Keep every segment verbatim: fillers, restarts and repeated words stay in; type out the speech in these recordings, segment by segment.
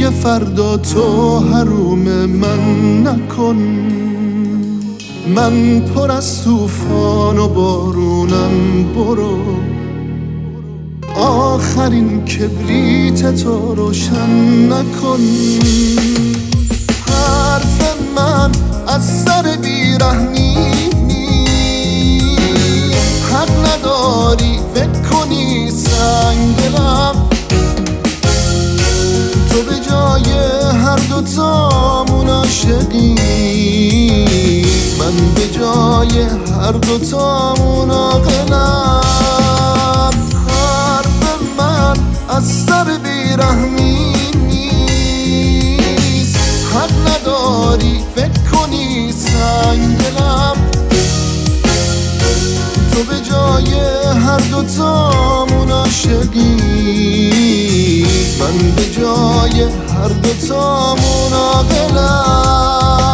دیگه فردا تو حروم من نکن. من پر از طوفان و بارونم، برو آخرین کبریت تو روشن نکن. حرف من از سر بیرحمی نیست، حق نداری فکر کنی سنگلم. تو به جای هر دوتامون عاشقی، من به جای هر دوتامون عاقلم. حرف من از سر بیرحمی نیست، حق نداری فکر کنی سنگلم. تو به جای هر دوتامون عاشقی، من به جای هر دوتامون عاقلم.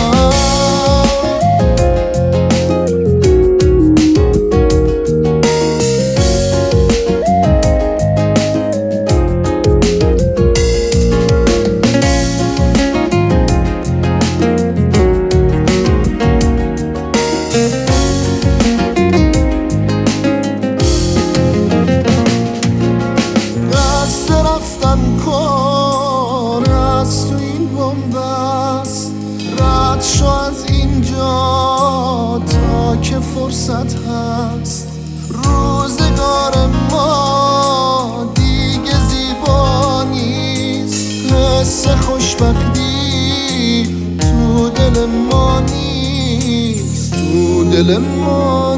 شو از اینجا تا که فرصت هست. روزگار ما دیگه زیبا نیست، حس خوشبختی تو دل ما نیست، تو دل ما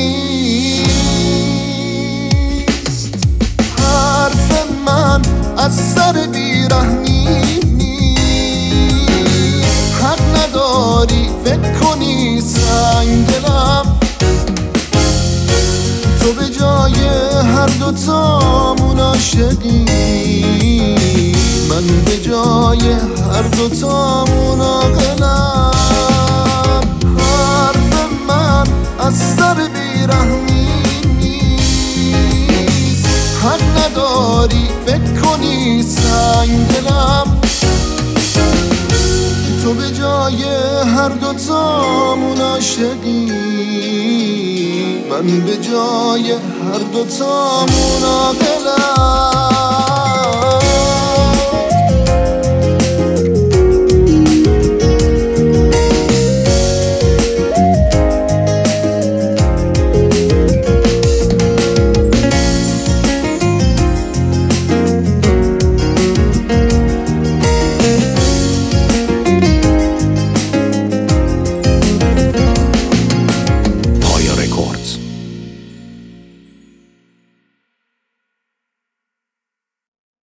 نیست. حرف من از سر بیرحمی نداری فکر کنی سنگلم. تو به جای هر دوتامون عاشقی، من به جای هر دوتامون عاقلم. حرف من از سر بیرحمی نیست، حق نداری فکر کنی سنگلم. تو به جای هر دوتامون عاشقی، من به جای هر دوتامون عاقلم.